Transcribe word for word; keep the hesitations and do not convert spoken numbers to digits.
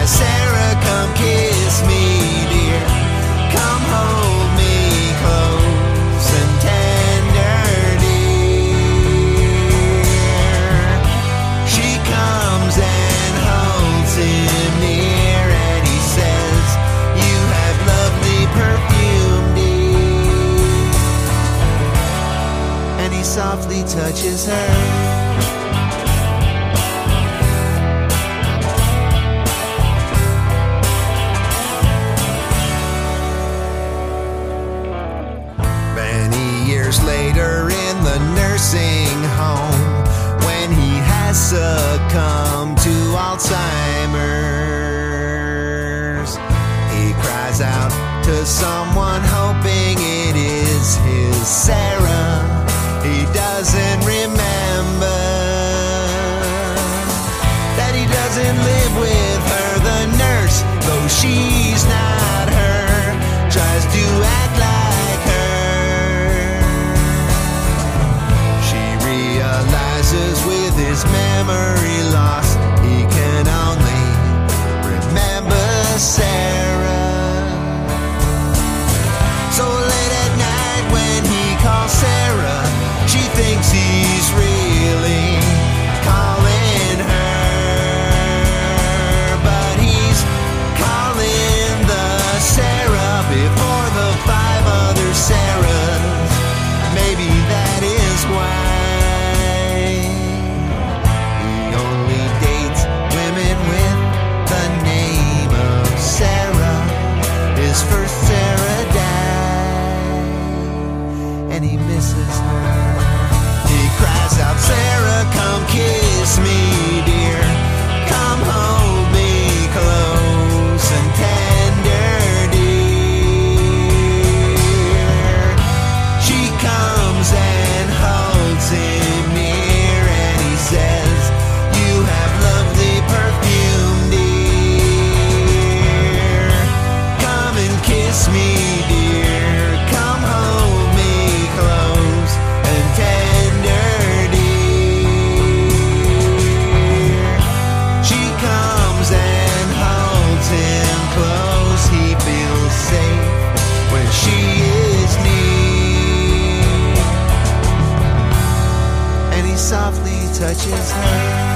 Sarah, come kiss me, dear. Come hold me close and tender, dear. She comes and holds him near, and he says, you have lovely perfume, dear. And he softly touches her. Years later in the nursing home, when he has succumbed to Alzheimer's, he cries out to someone hoping it is his Sarah. He doesn't remember that he doesn't live with her. The nurse, though she's not her, tries to act like her. With his memory lost, he can only remember Sarah. So late at night when he calls Sarah, she thinks he's really calling her, but he's calling the Sarah before the five other Sarahs. Maybe that is why first Sarah died, and he misses her. He cries out, Sarah, come kiss me, dear. Come hold me close and tender, dear. She comes and holds him near, and he says, you have lovely perfume, dear. Kiss me, dear. Come hold me close and tender, dear. She comes and holds him close. He feels safe when she is near, and he softly touches her.